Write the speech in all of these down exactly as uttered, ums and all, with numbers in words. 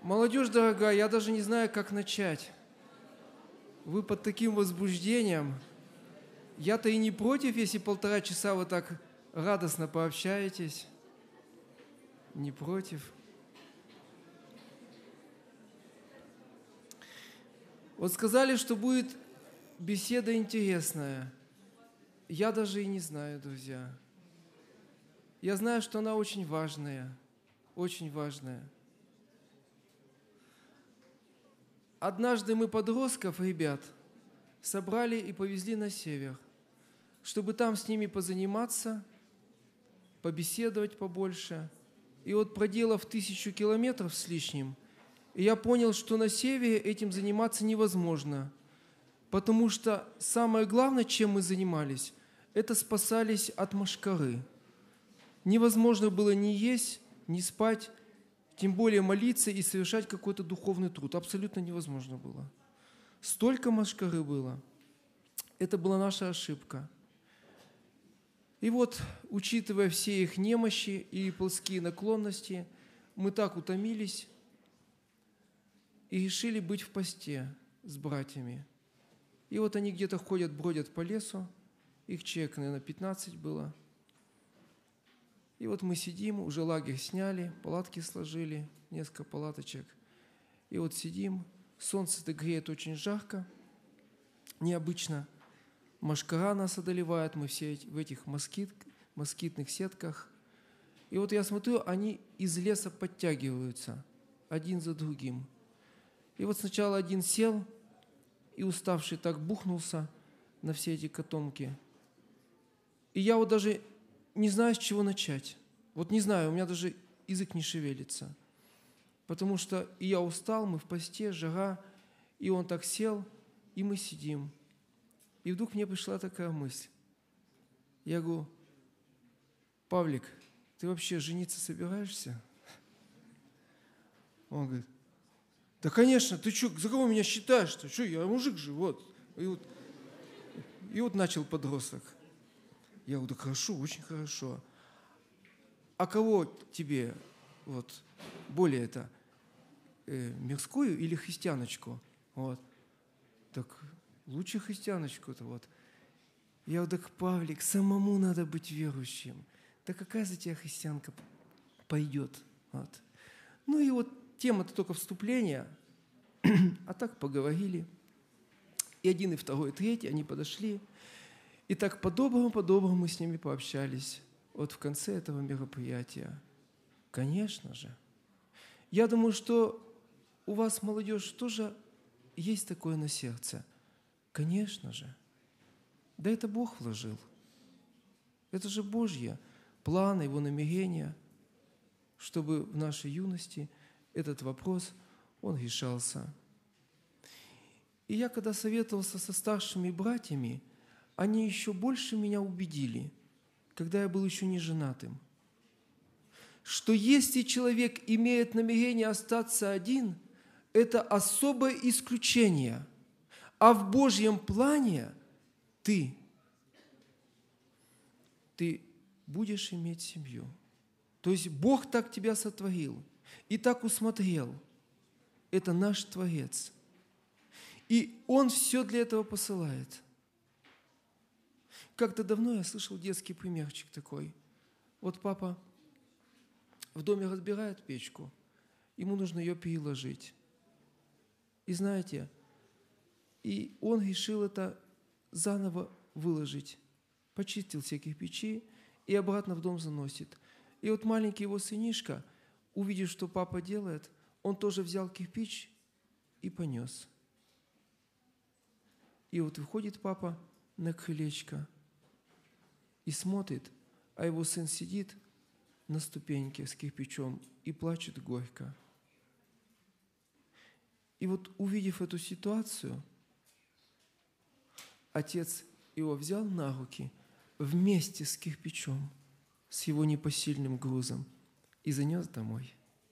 Молодежь дорогая, я даже не знаю, как начать. Вы под таким возбуждением. Я-то и не против, если полтора часа вы так радостно пообщаетесь. Не против. Вот сказали, что будет беседа интересная. Я даже и не знаю, друзья. Я знаю, что она очень важная. Очень важная. Однажды мы подростков, ребят, собрали и повезли на север, чтобы там с ними позаниматься, побеседовать побольше. И вот проделав тысячу километров с лишним, я понял, что на севере этим заниматься невозможно, потому что самое главное, чем мы занимались, это спасались от мошкары. Невозможно было ни есть, ни спать, тем более молиться и совершать какой-то духовный труд. Абсолютно невозможно было. Столько мошкары было. Это была наша ошибка. И вот, учитывая все их немощи и плотские наклонности, мы так утомились и решили быть в посте с братьями. И вот они где-то ходят, бродят по лесу, их человек, наверное, пятнадцать было. И вот мы сидим, уже лагерь сняли, палатки сложили, несколько палаточек. И вот сидим, солнце-то греет очень жарко, необычно. Мошкара нас одолевает, мы все в этих москит, москитных сетках. И вот я смотрю, они из леса подтягиваются, один за другим. И вот сначала один сел, и уставший так бухнулся на все эти котомки. И я вот даже не знаю, с чего начать. Вот не знаю, у меня даже язык не шевелится. Потому что и я устал, мы в посте, жара, и он так сел, и мы сидим. И вдруг мне пришла такая мысль. Я говорю: Павлик, ты вообще жениться собираешься? Он говорит: да, конечно, ты что, за кого меня считаешь-то? Что, я мужик же, вот. И вот, и вот начал подросток. Я говорю: да хорошо, очень хорошо. А кого тебе вот более это, э, мирскую или христианочку? Вот. Так лучше христианочку-то вот. Я говорю: так, Павлик, самому надо быть верующим. Да какая за тебя христианка пойдет? Вот. Ну и вот тема-то только вступления, а так поговорили. И один, и второй, и третий, они подошли. И так по-доброму-по-доброму мы с ними пообщались. Вот в конце этого мероприятия. Конечно же. Я думаю, что у вас, молодежь, тоже есть такое на сердце. Конечно же. Да это Бог вложил. Это же Божье планы, Его намерения, чтобы в нашей юности этот вопрос, он решался. И я, когда советовался со старшими братьями, они еще больше меня убедили, когда я был еще не женатым, что если человек имеет намерение остаться один, это особое исключение. А в Божьем плане ты, ты будешь иметь семью. То есть Бог так тебя сотворил и так усмотрел. Это наш Творец. И Он все для этого посылает. Как-то давно я слышал детский примерчик такой. Вот папа в доме разбирает печку, ему нужно ее переложить. И знаете, и он решил это заново выложить. Почистил все кирпичи и обратно в дом заносит. И вот маленький его сынишка, увидев, что папа делает, он тоже взял кирпич и понес. И вот выходит папа на крылечко и смотрит, а его сын сидит на ступеньке с кирпичом и плачет горько. И вот увидев эту ситуацию, отец его взял на руки вместе с кирпичом, с его непосильным грузом и занес домой.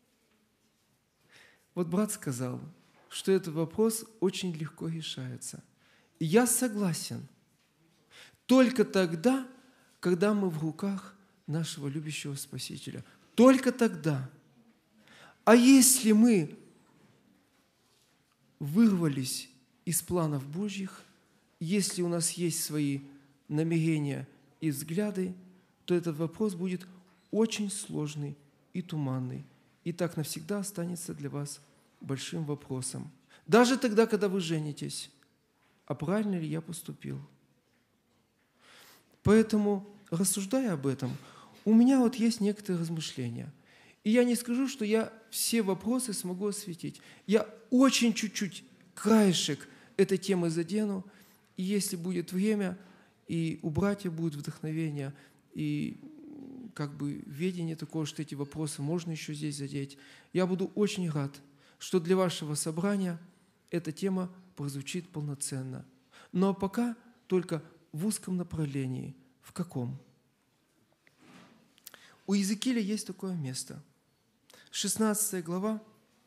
Вот брат сказал, что этот вопрос очень легко решается. И я согласен. Только тогда, когда мы в руках нашего любящего Спасителя. Только тогда. А если мы вырвались из планов Божьих, если у нас есть свои намерения и взгляды, то этот вопрос будет очень сложный и туманный, и так навсегда останется для вас большим вопросом. Даже тогда, когда вы женитесь, а правильно ли я поступил? Поэтому, рассуждая об этом, у меня вот есть некоторые размышления. И я не скажу, что я все вопросы смогу осветить. Я очень чуть-чуть, краешек этой темы задену, и если будет время, и у братьев будет вдохновение, и как бы ведение такое, что эти вопросы можно еще здесь задеть, я буду очень рад, что для вашего собрания эта тема прозвучит полноценно. Но пока только в узком направлении. В каком? У Иезекииля есть такое место. шестнадцатая глава,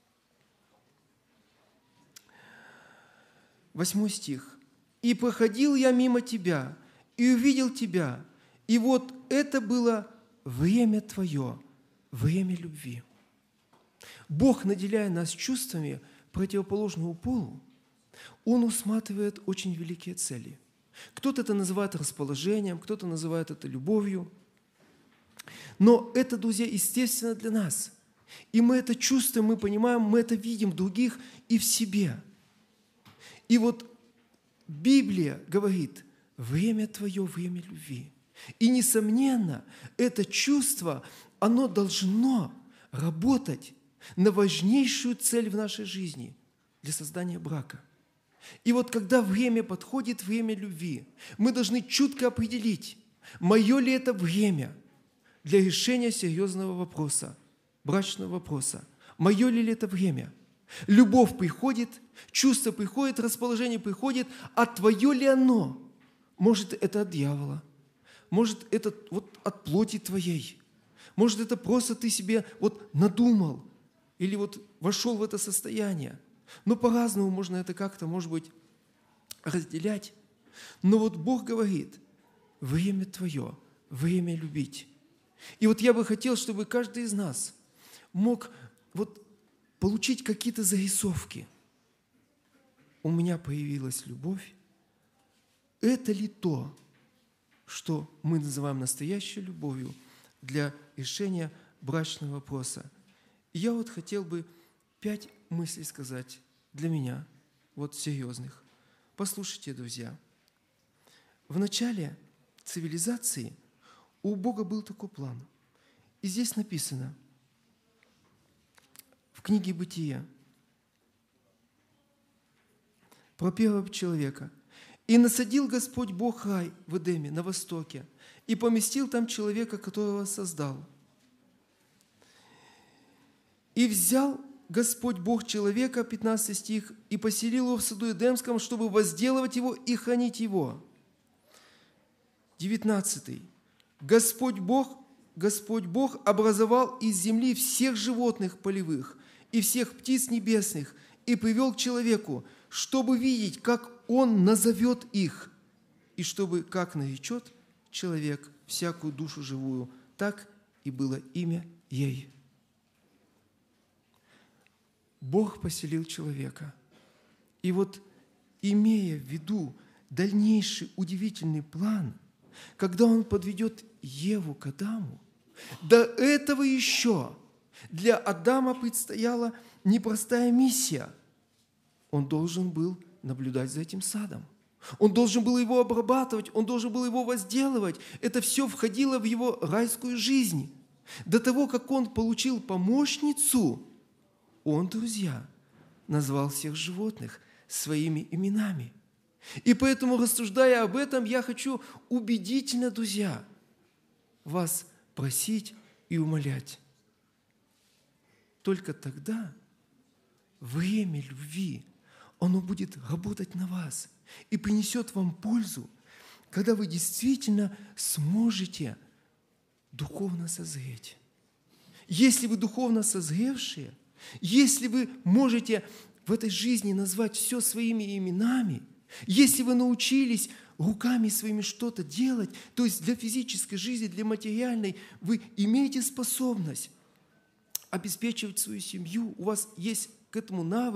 восьмой стих. «И проходил я мимо тебя, и увидел тебя, и вот это было время твое, время любви». Бог, наделяя нас чувствами противоположного полу, Он усматривает очень великие цели. Кто-то это называет расположением, кто-то называет это любовью. Но это, друзья, естественно для нас. И мы это чувствуем, мы понимаем, мы это видим в других и в себе. И вот Библия говорит: время твое, время любви. И, несомненно, это чувство, оно должно работать на важнейшую цель в нашей жизни для создания брака. И вот когда время подходит, время любви, мы должны чутко определить, мое ли это время для решения серьезного вопроса, брачного вопроса. Мое ли это время? Любовь приходит, чувство приходит, расположение приходит, а твое ли оно? Может, это от дьявола, может, это вот от плоти твоей, может, это просто ты себе вот надумал или вот вошел в это состояние. Но по-разному можно это как-то, может быть, разделять. Но вот Бог говорит: время твое, время любить. И вот я бы хотел, чтобы каждый из нас мог вот получить какие-то зарисовки. У меня появилась любовь. Это ли то, что мы называем настоящей любовью для решения брачного вопроса? И я вот хотел бы пять мыслей сказать для меня, вот серьезных. Послушайте, друзья. В начале цивилизации у Бога был такой план. И здесь написано в книге Бытия про первого человека. «И насадил Господь Бог рай в Эдеме на востоке, и поместил там человека, которого создал. И взял Господь Бог человека», пятнадцатый стих, «и поселил его в саду Эдемском, чтобы возделывать его и хранить его». девятнадцатый. «Господь Бог, Господь Бог образовал из земли всех животных полевых и всех птиц небесных и привел к человеку, чтобы видеть, как он назовет их, и чтобы, как наречет человек всякую душу живую, так и было имя ей». Бог поселил человека. И вот, имея в виду дальнейший удивительный план, когда Он подведет Еву к Адаму, до этого еще для Адама предстояла непростая миссия. Он должен был наблюдать за этим садом. Он должен был его обрабатывать, он должен был его возделывать. Это все входило в его райскую жизнь. До того, как он получил помощницу, он, друзья, назвал всех животных своими именами. И поэтому, рассуждая об этом, я хочу убедительно, друзья, вас просить и умолять. Только тогда время любви, оно будет работать на вас и принесет вам пользу, когда вы действительно сможете духовно созреть. Если вы духовно созревшие, если вы можете в этой жизни назвать все своими именами, если вы научились руками своими что-то делать, то есть для физической жизни, для материальной, вы имеете способность обеспечивать свою семью, у вас есть к этому навык,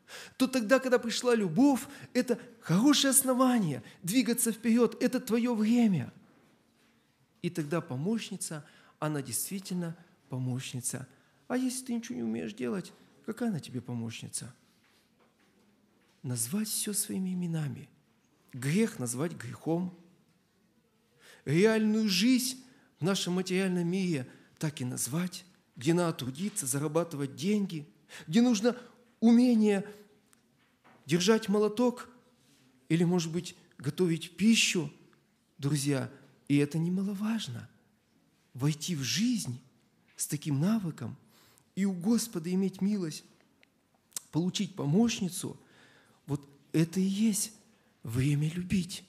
то тогда, когда пришла любовь, это хорошее основание двигаться вперед, это твое время. И тогда помощница, она действительно помощница. А если ты ничего не умеешь делать, какая она тебе помощница? Назвать все своими именами. Грех назвать грехом. Реальную жизнь в нашем материальном мире так и назвать, где надо трудиться, зарабатывать деньги, где нужно умение держать молоток или, может быть, готовить пищу, друзья. И это немаловажно. Войти в жизнь с таким навыком и у Господа иметь милость, получить помощницу, вот это и есть время любить.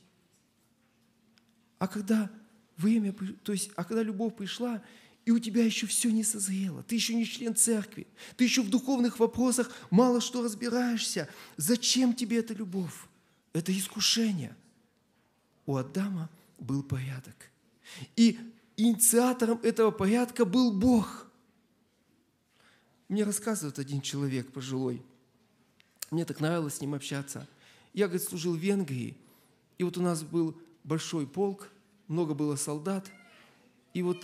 А когда время, то есть, а когда любовь пришла, и у тебя еще все не созрело, ты еще не член церкви, ты еще в духовных вопросах мало что разбираешься, зачем тебе эта любовь? Это искушение. У Адама был порядок. И инициатором этого порядка был Бог. Мне рассказывает один человек пожилой. Мне так нравилось с ним общаться. Я, говорит, служил в Венгрии, и вот у нас был большой полк, много было солдат, и вот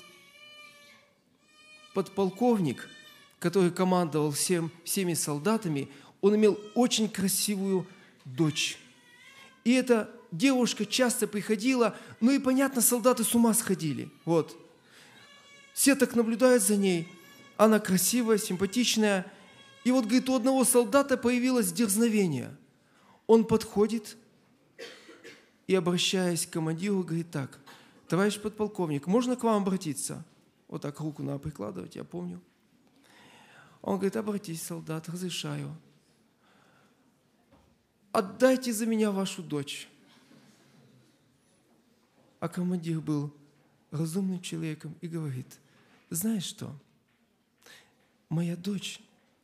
подполковник, который командовал всем, всеми солдатами, он имел очень красивую дочь. И эта девушка часто приходила, ну и, понятно, солдаты с ума сходили. Вот. Все так наблюдают за ней. Она красивая, симпатичная. И вот, говорит, у одного солдата появилось дерзновение. Он подходит и, обращаясь к командиру, говорит так: товарищ подполковник, можно к вам обратиться? Вот так руку надо прикладывать, я помню. Он говорит: обратись, солдат, разрешаю. Отдайте за меня вашу дочь. А командир был разумным человеком и говорит: знаешь что, моя дочь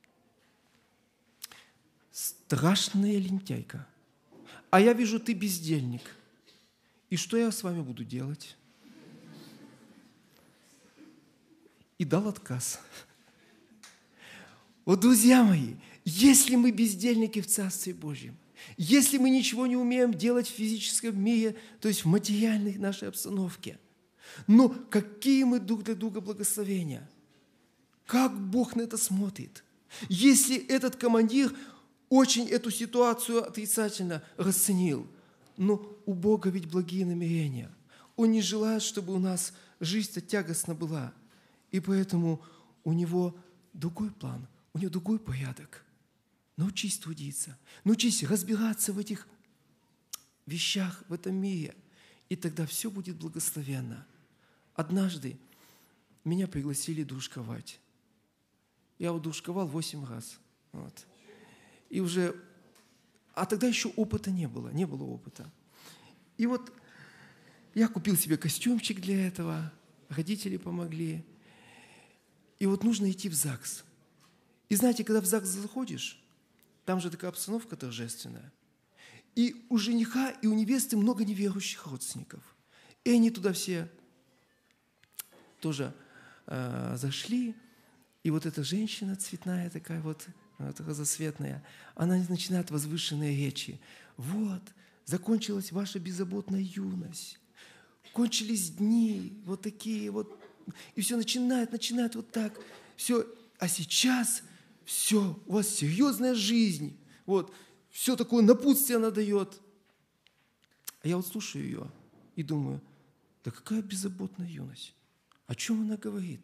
страшная лентяйка, а я вижу, ты бездельник. И что я с вами буду делать? И дал отказ. Вот, друзья мои, если мы бездельники в Царстве Божьем, если мы ничего не умеем делать в физическом мире, то есть в материальной нашей обстановке, но какие мы друг для друга благословения? Как Бог на это смотрит? Если этот командир очень эту ситуацию отрицательно расценил, но у Бога ведь благие намерения. Он не желает, чтобы у нас жизнь-то тягостна была. И поэтому у него другой план, у него другой порядок. Научись трудиться, научись разбираться в этих вещах, в этом мире, и тогда все будет благословенно. Однажды меня пригласили дружковать. Я вот дружковал восемь раз. Вот. И уже... А тогда еще опыта не было, не было опыта. И вот я купил себе костюмчик для этого, родители помогли. И вот нужно идти в ЗАГС. И знаете, когда в ЗАГС заходишь, там же такая обстановка торжественная. И у жениха, и у невесты много неверующих родственников. И они туда все тоже э, зашли. И вот эта женщина цветная такая вот, вот разноцветная, она начинает возвышенные речи. Вот, закончилась ваша беззаботная юность. Кончились дни, вот такие вот. И все начинает, начинает вот так. Все. А сейчас все, у вас серьезная жизнь. Вот, все такое напутствие она дает. А я вот слушаю ее и думаю: да какая беззаботная юность? О чем она говорит?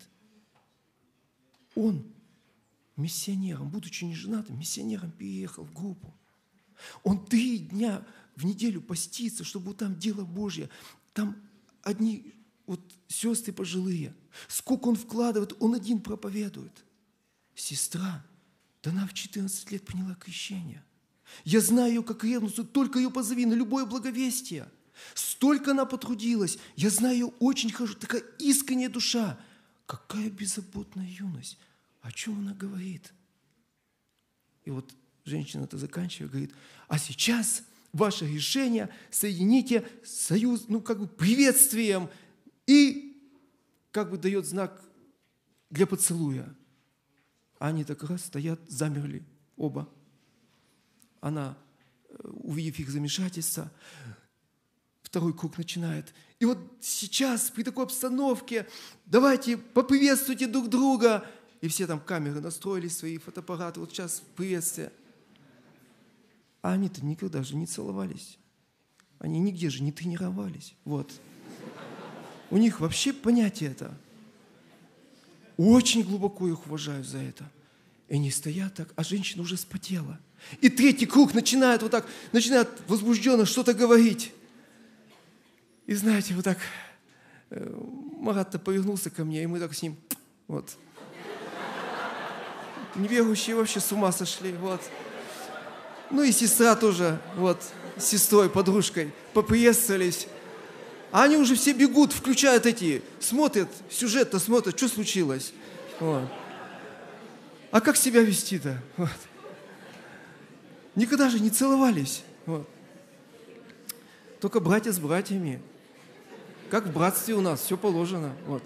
Он миссионером, будучи неженатым, миссионером переехал в группу. Он три дня в неделю постится, чтобы вот там дело Божье. Там одни вот сестры пожилые. Сколько он вкладывает, он один проповедует. Сестра, да она в четырнадцать лет приняла крещение. Я знаю ее как ревностную, только ее позови на любое благовестие. Столько она потрудилась. Я знаю ее очень хорошо, такая искренняя душа. Какая беззаботная юность. О чем она говорит? И вот женщина-то заканчивает, говорит: а сейчас ваше решение соедините союз, ну как бы приветствием, и как бы дает знак для поцелуя. А они так раз стоят, замерли оба. она, увидев их замешательство, второй круг начинает. И вот сейчас, при такой обстановке, давайте поприветствуйте друг друга. И все там камеры настроили, свои фотоаппараты. Вот сейчас приветствие. А они-то никогда же не целовались. Они нигде же не тренировались. Вот. У них вообще понятие это. Очень глубоко их уважаю за это. И они стоят так, а женщина уже вспотела. И третий круг начинает вот так, начинает возбужденно что-то говорить. И знаете, вот так Марат-то повернулся ко мне, и мы так с ним, вот. Неверующие вообще с ума сошли, вот. Ну и сестра тоже, вот, с сестрой, подружкой, поприветствовались. А они уже все бегут, включают эти, смотрят, сюжет-то смотрят, что случилось. Вот. А как себя вести-то? Вот. Никогда же не целовались. Вот. Только братья с братьями. Как в братстве у нас, все положено. Вот.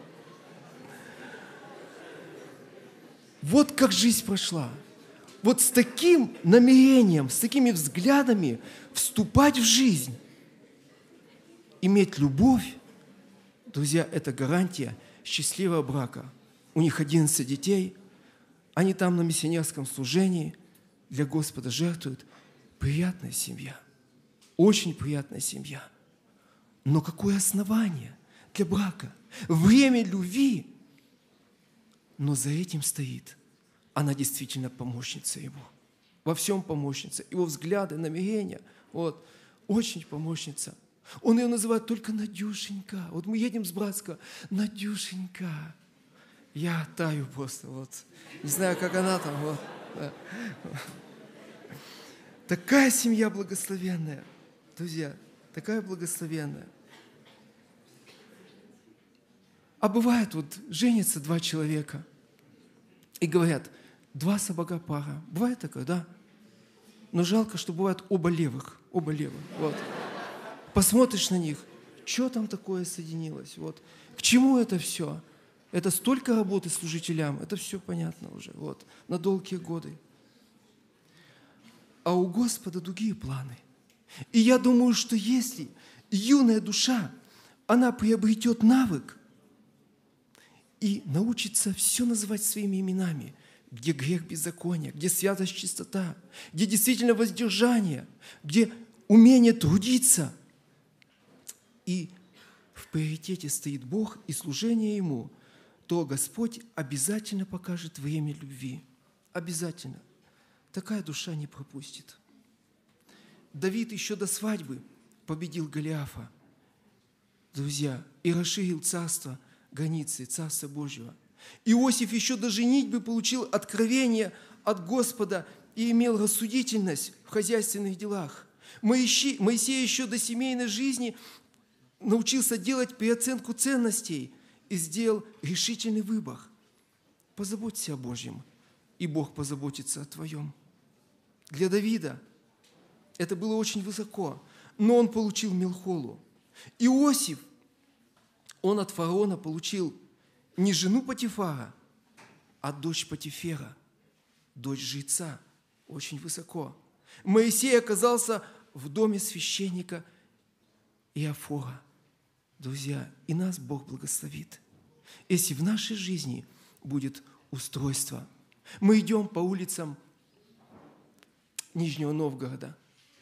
Вот как жизнь прошла. Вот с таким намерением, с такими взглядами вступать в жизнь, иметь любовь, друзья, это гарантия счастливого брака. У них одиннадцать детей, они там на миссионерском служении для Господа жертвуют. Приятная семья, очень приятная семья. Но какое основание для брака? Время любви. Но за этим стоит, она действительно помощница его. Во всем помощница. Его взгляды, намерения, вот, очень помощница. Он ее называет только Надюшенька. Вот мы едем с Братска, Надюшенька. Я таю просто, вот. Не знаю, как она там, вот. Да. Такая семья благословенная, друзья, такая благословенная. А бывает, вот женятся два человека и говорят, два собака пара. Бывает такое, да? Но жалко, что бывает оба левых, оба левых, вот. Посмотришь на них, что там такое соединилось, вот. К чему это все? Это столько работы служителям, это все понятно уже, вот, на долгие годы. А у Господа другие планы. И я думаю, что если юная душа, она приобретет навык и научится все называть своими именами, где грех беззакония, где святость чистота, где действительно воздержание, где умение трудиться, и в приоритете стоит Бог и служение Ему, то Господь обязательно покажет время любви. Обязательно. Такая душа не пропустит. Давид еще до свадьбы победил Голиафа, друзья, и расширил царство, границы Царства Божьего. Иосиф еще до женитьбы получил откровение от Господа и имел рассудительность в хозяйственных делах. Моисей, Моисей еще до семейной жизни научился делать переоценку ценностей и сделал решительный выбор. Позаботься о Божьем, и Бог позаботится о твоем. Для Давида это было очень высоко, но он получил Милхолу. Иосиф, он от фараона получил не жену Потифара, а дочь Потифера, дочь жреца, очень высоко. Моисей оказался в доме священника Иофора. Друзья, и нас Бог благословит, если в нашей жизни будет устройство. Мы идем по улицам Нижнего Новгорода.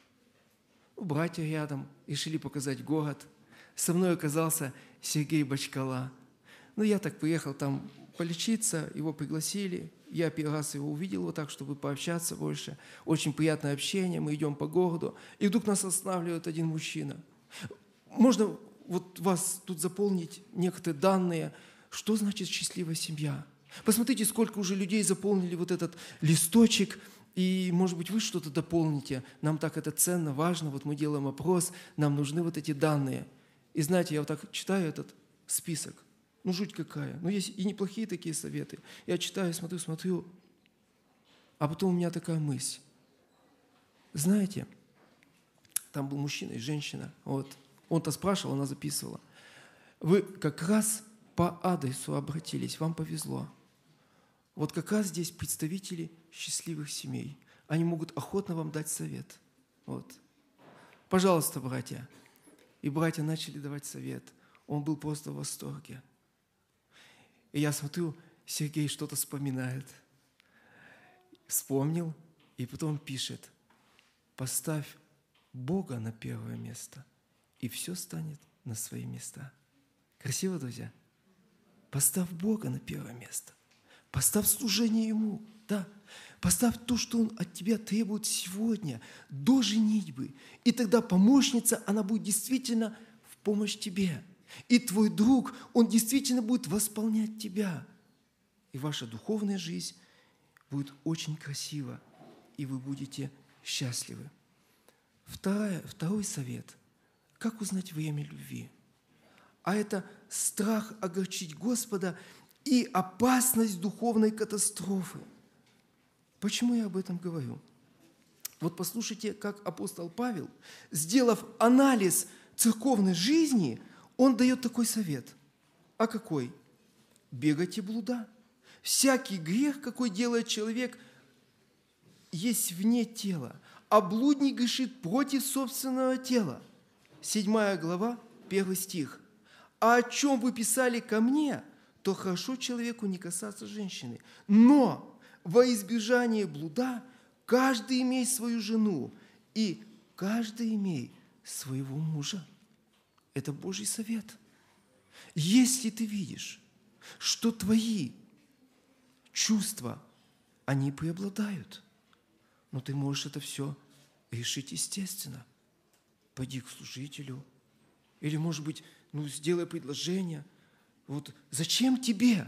Братья рядом решили показать город. Со мной оказался Сергей Бочкала. Ну, я так приехал там полечиться, его пригласили. Я первый раз его увидел вот так, чтобы пообщаться больше. Очень приятное общение, мы идем по городу. И вдруг нас останавливает один мужчина. Можно вот вас тут заполнить некоторые данные, что значит счастливая семья. Посмотрите, сколько уже людей заполнили вот этот листочек, и, может быть, вы что-то дополните. Нам так это ценно, важно. Вот мы делаем опрос, нам нужны вот эти данные. И знаете, я вот так читаю этот список. Ну, жуть какая. Ну, есть и неплохие такие советы. Я читаю, смотрю, смотрю. А потом у меня такая мысль. Знаете, там был мужчина и женщина. Вот. Он-то спрашивал, она записывала. Вы как раз по адресу обратились, вам повезло. Вот как раз здесь представители счастливых семей. они могут охотно вам дать совет. Вот. Пожалуйста, братья. И братья начали давать совет. Он был просто в восторге. И я смотрю, Сергей что-то вспоминает. Вспомнил, и потом пишет: поставь Бога на первое место, и все станет на свои места. Красиво, друзья? Поставь Бога на первое место. Поставь служение Ему. Да. Поставь то, что Он от тебя требует сегодня, до женитьбы. И тогда помощница, она будет действительно в помощь тебе. И твой друг, он действительно будет восполнять тебя. И ваша духовная жизнь будет очень красива, и вы будете счастливы. Второе, второй совет. Как узнать время любви? А это страх огорчить Господа и опасность духовной катастрофы. Почему я об этом говорю? Вот послушайте, как апостол Павел, сделав анализ церковной жизни, он дает такой совет. А какой? Бегайте блуда. Всякий грех, какой делает человек, есть вне тела, а блудник грешит против собственного тела. Седьмая глава, первый стих. А о чем вы писали ко мне, то хорошо человеку не касаться женщины. Но во избежание блуда каждый имей свою жену, и каждый имей своего мужа. Это Божий совет. Если ты видишь, что твои чувства, они преобладают, но ты можешь это все решить естественно. Пойди к служителю, или, может быть, ну, сделай предложение. Вот зачем тебе,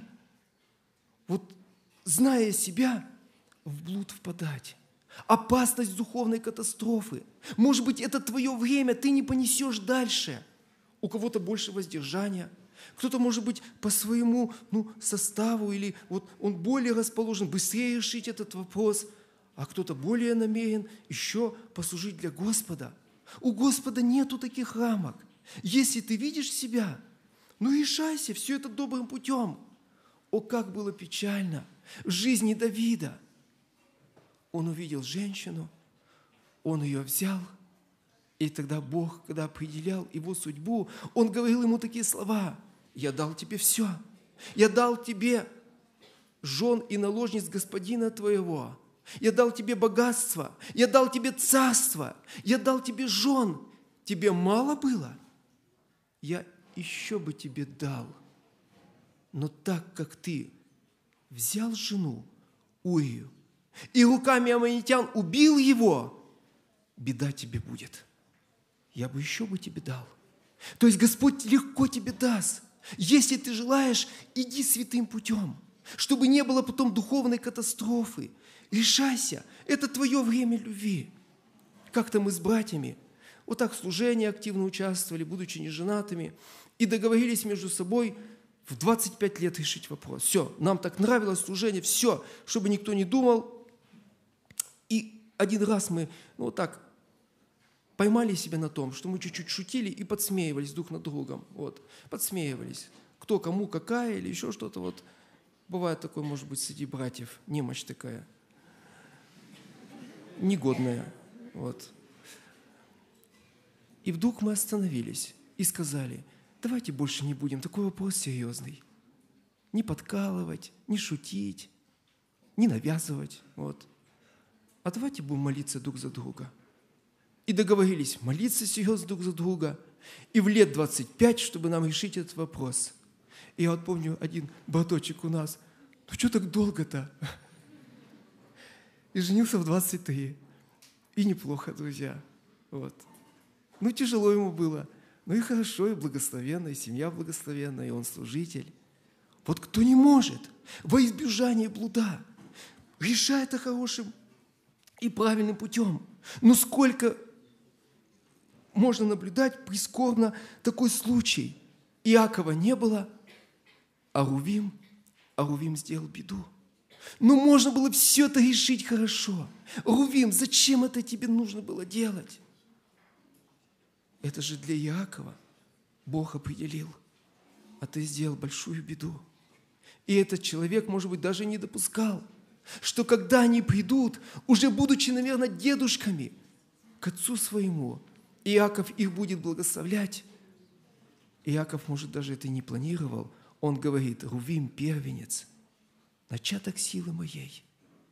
вот зная себя, в блуд впадать? Опасность духовной катастрофы. Может быть, это твое время, ты не понесешь дальше. У кого-то больше воздержания, кто-то, может быть, по своему ну, составу, или вот он более расположен быстрее решить этот вопрос, а кто-то более намерен еще послужить для Господа. У Господа нету таких рамок. Если ты видишь себя, ну решайся, все это добрым путем. О, как было печально в жизни Давида. Он увидел женщину, он ее взял, и тогда Бог, когда определял его судьбу, Он говорил ему такие слова: «Я дал тебе все, я дал тебе жен и наложниц господина твоего, я дал тебе богатство, я дал тебе царство, я дал тебе жен, тебе мало было? Я еще бы тебе дал, но так как ты взял жену Урию и руками аммонитян убил его, беда тебе будет. Я бы еще бы тебе дал». То есть Господь легко тебе даст. Если ты желаешь, иди святым путем, чтобы не было потом духовной катастрофы. Решайся, это твое время любви. Как-то мы с братьями вот так в служении активно участвовали, будучи неженатыми, и договорились между собой в двадцать пять лет решить вопрос. Все, нам так нравилось служение, все, чтобы никто не думал. И один раз мы ну, вот так поймали себя на том, что мы чуть-чуть шутили и подсмеивались друг над другом. Вот, подсмеивались. Кто кому какая или еще что-то. Вот. Бывает такое, может быть, среди братьев, немощь такая, негодная. Вот. И вдруг мы остановились и сказали: давайте больше не будем, такой вопрос серьезный. Не подкалывать, не шутить, не навязывать. Вот. А давайте будем молиться друг за друга. И договорились молиться серьезно друг за друга. И в лет двадцать пять, чтобы нам решить этот вопрос. И я вот помню, один браточек у нас: ну что так долго-то? И женился в двадцать три. И неплохо, друзья. Вот. Ну, тяжело ему было. Ну и хорошо, и благословенно, и семья благословенная, и он служитель. Вот кто не может во избежание блуда, решай это хорошим и правильным путем. Но сколько можно наблюдать прискорбно такой случай. Иакова не было, а Рувим, а Рувим сделал беду. Но можно было все это решить хорошо. Рувим, зачем это тебе нужно было делать? Это же для Иакова Бог определил, а ты сделал большую беду. И этот человек, может быть, даже не допускал. что когда они придут, уже будучи, наверное, дедушками, к отцу своему, Иаков их будет благословлять. Иаков, может, даже это и не планировал. Он говорит: Рувим, первенец, начаток силы моей.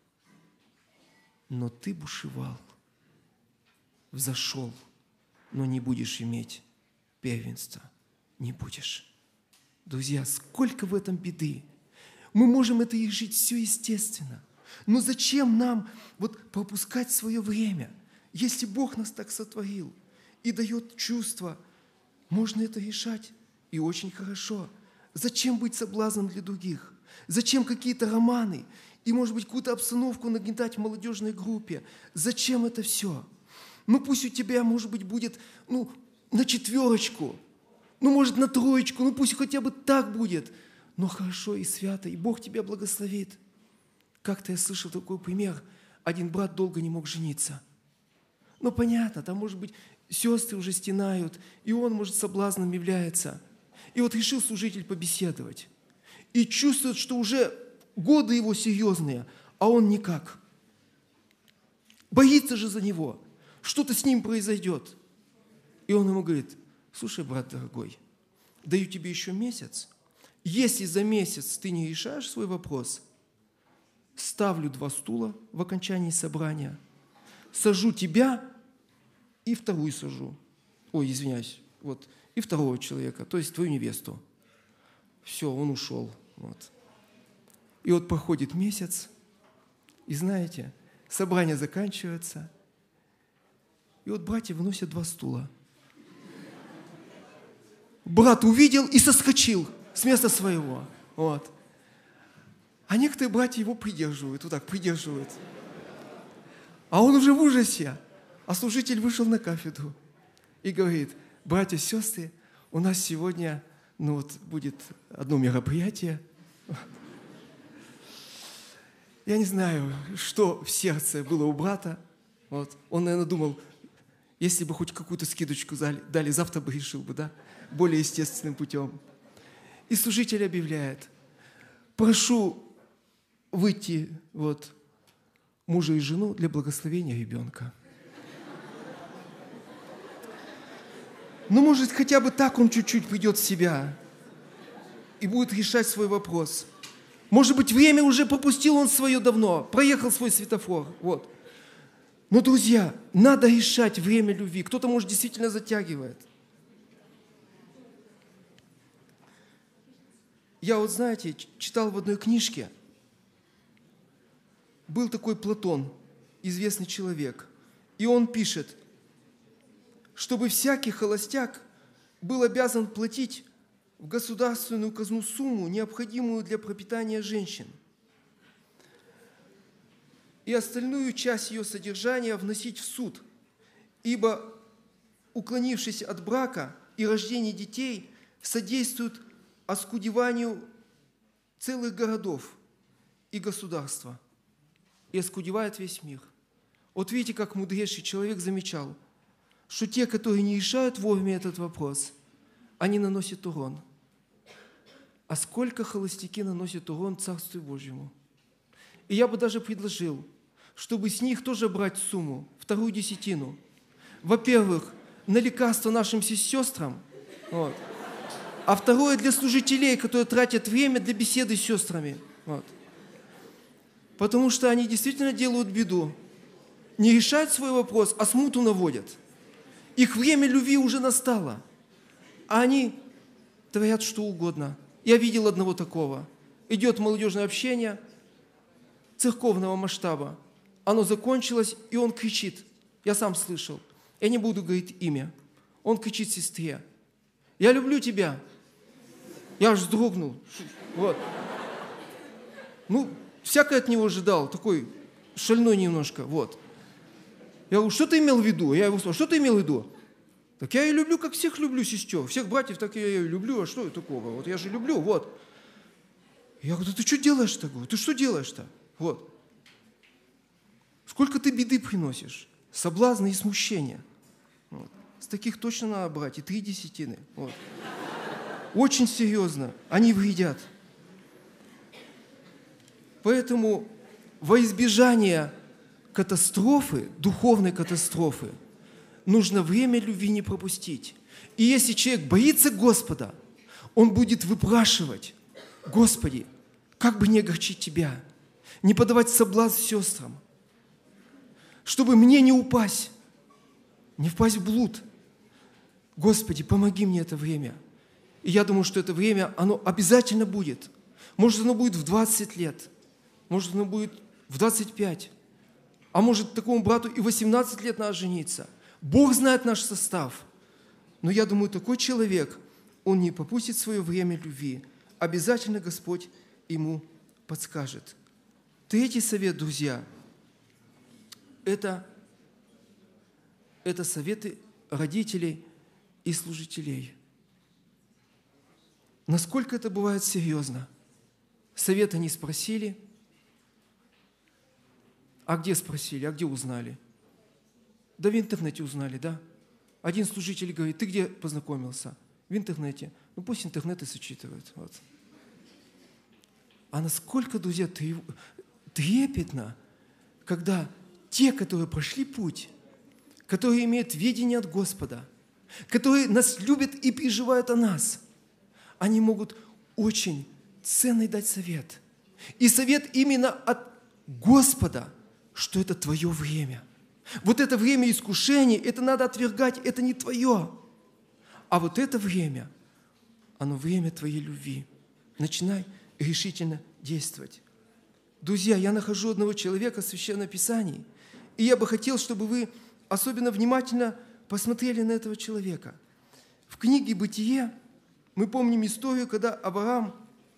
Но ты бушевал, взошел, но не будешь иметь первенства. Не будешь. Друзья, сколько в этом беды. Мы можем это и жить все естественно. Но зачем нам вот пропускать свое время? Если Бог нас так сотворил и дает чувства, можно это решать, и очень хорошо. Зачем быть соблазном для других? Зачем какие-то романы? И, может быть, какую-то обстановку нагнетать в молодежной группе? Зачем это все? Ну, пусть у тебя, может быть, будет, ну, на четверочку, ну, может, на троечку, ну, пусть хотя бы так будет. Но хорошо и свято, и Бог тебя благословит. Как-то я слышал такой пример. Один брат долго не мог жениться. Ну, понятно, там, может быть, сестры уже стенают, и он, может, соблазном является. И вот решил служитель побеседовать. И чувствует, что уже годы его серьезные, а он никак. Боится же за него. Что-то с ним произойдет. И он ему говорит: слушай, брат дорогой, даю тебе еще месяц. Если за месяц ты не решаешь свой вопрос, ставлю два стула в окончании собрания, сажу тебя и вторую сажу. Ой, извиняюсь, вот, и второго человека, то есть твою невесту. Все, он ушел. Вот. И вот проходит месяц, и знаете, собрание заканчивается, и вот братья выносят два стула. Брат увидел и соскочил с места своего. Вот. А некоторые братья его придерживают, вот так придерживают. А он уже в ужасе. А служитель вышел на кафедру и говорит: братья, сестры, у нас сегодня, ну вот, будет одно мероприятие. Я не знаю, что в сердце было у брата. Вот. Он, наверное, думал, если бы хоть какую-то скидочку дали, завтра бы решил бы, да? Более естественным путем. И служитель объявляет: прошу выйти вот, мужа и жену для благословения ребенка. Ну, может, хотя бы так он чуть-чуть придет в себя и будет решать свой вопрос. Может быть, время уже пропустил он свое давно, проехал свой светофор. Вот. Но, друзья, надо решать время любви. Кто-то, может, действительно затягивает. Я вот, знаете, читал в одной книжке, был такой Платон, известный человек, и он пишет, чтобы всякий холостяк был обязан платить в государственную казну сумму, необходимую для пропитания женщин, и остальную часть ее содержания вносить в суд, ибо, уклонившись от брака и рождения детей, содействуют оскудеванию целых городов и государства, и оскудевает весь мир. Вот видите, как мудрейший человек замечал, что те, которые не решают вовремя этот вопрос, они наносят урон. А сколько холостяки наносят урон Царству Божьему? И я бы даже предложил, чтобы с них тоже брать сумму, вторую десятину. Во-первых, на лекарства нашим сестрам, вот. А второе для служителей, которые тратят время для беседы с сестрами. Вот. Потому что они действительно делают беду. Не решают свой вопрос, а смуту наводят. Их время любви уже настало. А они творят что угодно. Я видел одного такого. Идет молодежное общение церковного масштаба. Оно закончилось, и он кричит. Я сам слышал. Я не буду говорить имя. Он кричит сестре: я люблю тебя. Я аж вздрогнул. Вот. Ну, всякое от него ожидал. Такой шальной немножко. Вот. Я говорю: что ты имел в виду? Я его спрашиваю: что ты имел в виду? Так я ее люблю, как всех люблю сестер. Всех братьев так я ее люблю. А что такого? Вот я же люблю. Вот. Я говорю: ты что делаешь-то? Ты что делаешь-то? Вот. Сколько ты беды приносишь? Соблазна и смущения. Вот. С таких точно надо брать. И три десятины. Вот. Очень серьезно. Они вредят. Поэтому во избежание катастрофы, духовной катастрофы, нужно время любви не пропустить. И если человек боится Господа, он будет выпрашивать: Господи, как бы не огорчить Тебя, не подавать соблазн сестрам, чтобы мне не упасть, не впасть в блуд. Господи, помоги мне это время. И я думаю, что это время, оно обязательно будет. Может, оно будет в двадцать лет, может, оно будет в двадцать пять, а может, такому брату и восемнадцать лет надо жениться. Бог знает наш состав. Но я думаю, такой человек, он не попустит свое время любви. Обязательно Господь ему подскажет. Третий совет, друзья, это, это советы родителей и служителей. Насколько это бывает серьезно? Совета не спросили. А где спросили? А где узнали? Да в интернете узнали, да? Один служитель говорит: ты где познакомился? В интернете. Ну пусть интернет и сочитывает. Вот. А насколько, друзья, трепетно, когда те, которые прошли путь, которые имеют ведение от Господа, которые нас любят и переживают о нас, они могут очень ценный дать совет. И совет именно от Господа, что это твое время. Вот это время искушений, это надо отвергать, это не твое. А вот это время, оно время твоей любви. Начинай решительно действовать. Друзья, я нахожу одного человека в Священном Писании, и я бы хотел, чтобы вы особенно внимательно посмотрели на этого человека. В книге «Бытие» мы помним историю, когда Авраам,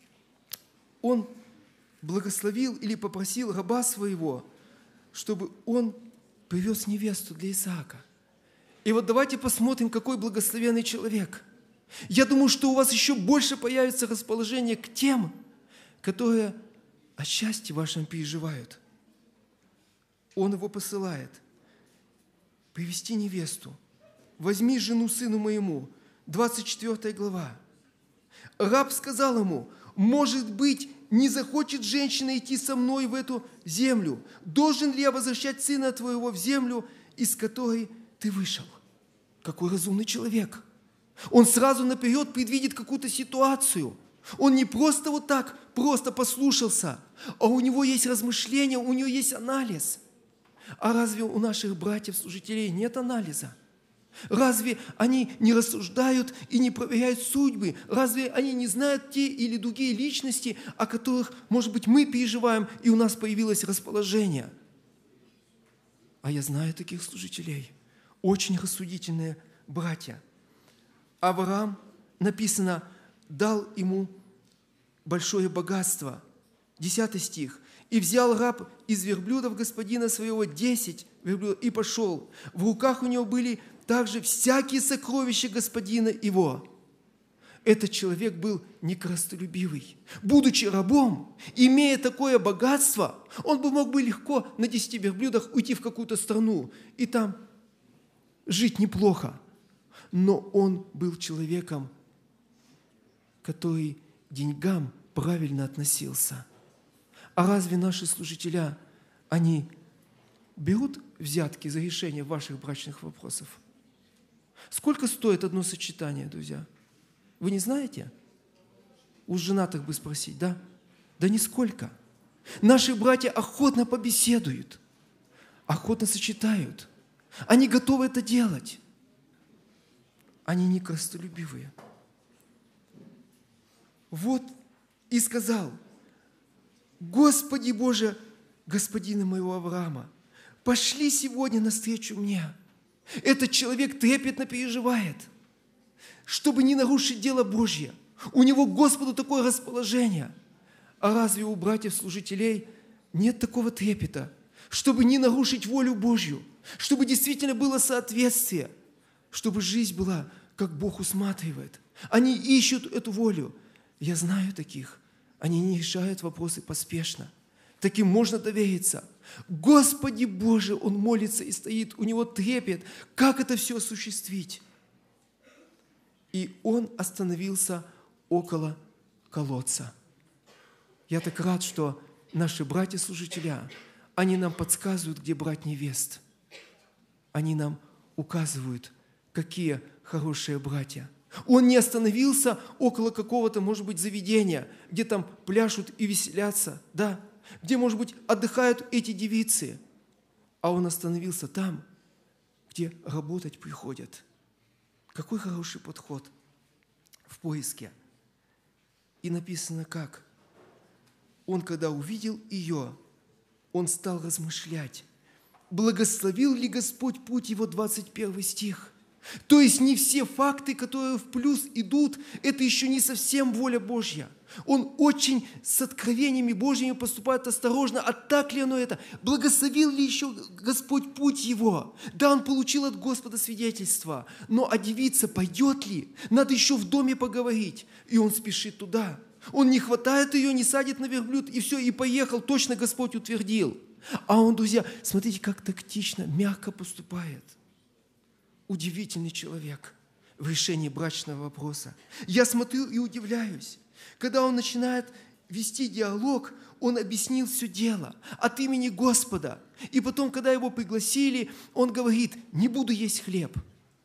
он благословил или попросил раба своего, чтобы он привез невесту для Исаака. И вот давайте посмотрим, какой благословенный человек. Я думаю, что у вас еще больше появится расположение к тем, которые о счастье вашем переживают. Он его посылает. Привести невесту. Возьми жену сыну моему. двадцать четвёртая глава. Раб сказал ему: может быть, не захочет женщина идти со мной в эту землю? Должен ли я возвращать сына твоего в землю, из которой ты вышел? Какой разумный человек! Он сразу наперед предвидит какую-то ситуацию. Он не просто вот так, просто послушался, а у него есть размышления, у него есть анализ. А разве у наших братьев-служителей нет анализа? Разве они не рассуждают и не проверяют судьбы? Разве они не знают те или другие личности, о которых, может быть, мы переживаем, и у нас появилось расположение? А я знаю таких служителей, очень рассудительные братья. Авраам, написано, дал ему большое богатство. Десятый стих. «И взял раб из верблюдов господина своего десять верблюдов и пошел. В руках у него были также всякие сокровища господина его». Этот человек был некорыстолюбивый. Будучи рабом, имея такое богатство, он бы мог бы легко на десяти верблюдах уйти в какую-то страну и там жить неплохо. Но он был человеком, который к деньгам правильно относился. А разве наши служителя, они берут взятки за решение ваших брачных вопросов? Сколько стоит одно сочетание, друзья? Вы не знаете? У женатых бы спросить, да? Да нисколько. Наши братья охотно побеседуют, охотно сочетают. Они готовы это делать. Они не корыстолюбивые. Вот и сказал: Господи Боже, господина моего Авраама, пошли сегодня навстречу мне. Этот человек трепетно переживает, чтобы не нарушить дело Божье. У него к Господу такое расположение. А разве у братьев-служителей нет такого трепета, чтобы не нарушить волю Божью, чтобы действительно было соответствие, чтобы жизнь была, как Бог усматривает? Они ищут эту волю. Я знаю таких. Они не решают вопросы поспешно. Таким можно довериться. Господи Боже, он молится и стоит, у него трепет. Как это все осуществить? И он остановился около колодца. Я так рад, что наши братья-служителя, они нам подсказывают, где брать невест. Они нам указывают, какие хорошие братья. Он не остановился около какого-то, может быть, заведения, где там пляшут и веселятся, да, где, может быть, отдыхают эти девицы, а он остановился там, где работать приходят. Какой хороший подход в поиске. И написано как? Он, когда увидел ее, он стал размышлять. Благословил ли Господь путь его, двадцать первый стих. То есть не все факты, которые в плюс идут, это еще не совсем воля Божья. Он очень с откровениями Божьими поступает осторожно. А так ли оно это? Благословил ли еще Господь путь его? Да, он получил от Господа свидетельство. Но а девица пойдет ли? Надо еще в доме поговорить. И он спешит туда. Он не хватает ее, не садит на верблюд, и все, и поехал. Точно Господь утвердил. А он, друзья, смотрите, как тактично, мягко поступает. Удивительный человек в решении брачного вопроса. Я смотрю и удивляюсь. Когда он начинает вести диалог, он объяснил все дело от имени Господа. И потом, когда его пригласили, он говорит: не буду есть хлеб.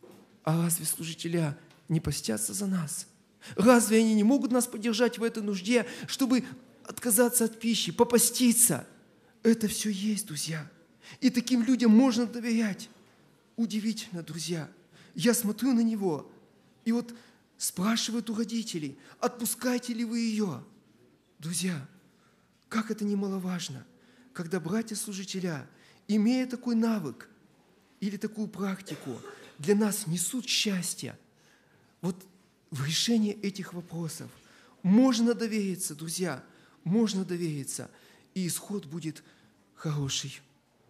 А разве служителя не постятся за нас? Разве они не могут нас поддержать в этой нужде, чтобы отказаться от пищи, попаститься? Это все есть, друзья. И таким людям можно доверять. Удивительно, друзья. Я смотрю на него, и вот спрашивают у родителей: отпускаете ли вы ее? Друзья, как это немаловажно, когда братья-служителя, имея такой навык или такую практику, для нас несут счастье. Вот в решении этих вопросов можно довериться, друзья, можно довериться, и исход будет хороший.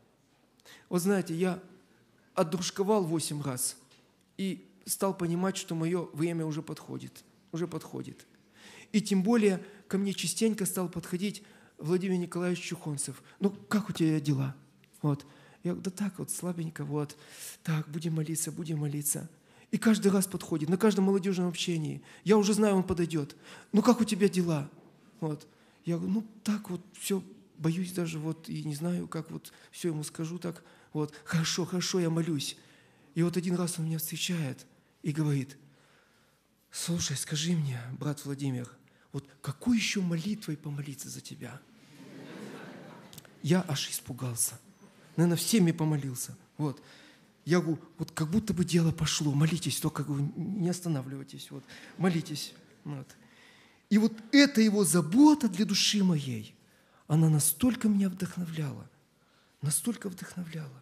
Вот знаете, я отдружковал восемь раз и стал понимать, что мое время уже подходит, уже подходит. И тем более ко мне частенько стал подходить Владимир Николаевич Чухонцев. Ну, как у тебя дела? Вот. Я говорю: да так вот, слабенько, вот. Так, будем молиться, будем молиться. И каждый раз подходит, на каждом молодежном общении. Я уже знаю, он подойдет. Ну, как у тебя дела? Вот. Я говорю: ну, так вот, все, боюсь даже, вот, и не знаю, как вот все ему скажу так. Вот, хорошо, хорошо, я молюсь. И вот один раз он меня встречает и говорит: слушай, скажи мне, брат Владимир, вот какой еще молитвой помолиться за тебя? Я аж испугался. Наверное, всеми помолился. Вот. Я говорю: вот как будто бы дело пошло, молитесь, только говорю, не останавливайтесь, вот, молитесь. Вот. И вот эта его забота для души моей, она настолько меня вдохновляла, настолько вдохновляла.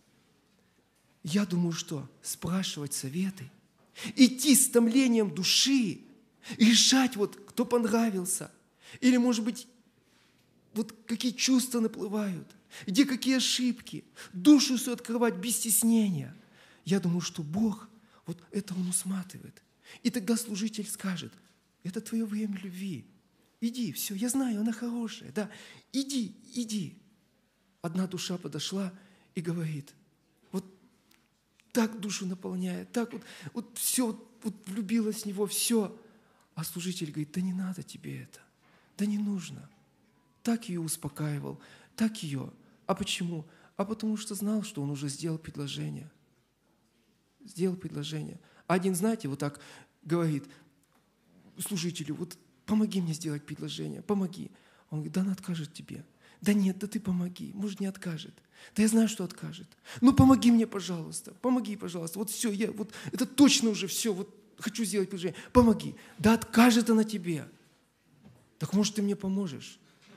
Я думаю, что спрашивать советы, идти с томлением души, решать, вот, кто понравился, или, может быть, вот какие чувства наплывают, где какие ошибки, душу свою открывать без стеснения. Я думаю, что Бог, вот это Он усматривает. И тогда служитель скажет: это твое время любви. Иди, все, я знаю, она хорошая, да, иди, иди. Одна душа подошла и говорит: вот так душу наполняет, так вот, вот все, вот, вот влюбилась в него, все. А служитель говорит: да не надо тебе это, да не нужно. Так ее успокаивал, так ее. А почему? А потому что знал, что он уже сделал предложение. Сделал предложение. А один, знаете, вот так говорит служителю: вот помоги мне сделать предложение, помоги. Он говорит: да она откажет тебе. Да нет, да ты помоги, может, не откажет. Да я знаю, что откажет. Ну, помоги мне, пожалуйста, помоги, пожалуйста. Вот все, я, вот это точно уже все, вот хочу сделать предложение. Помоги. Да откажет она тебе. Так может, ты мне поможешь?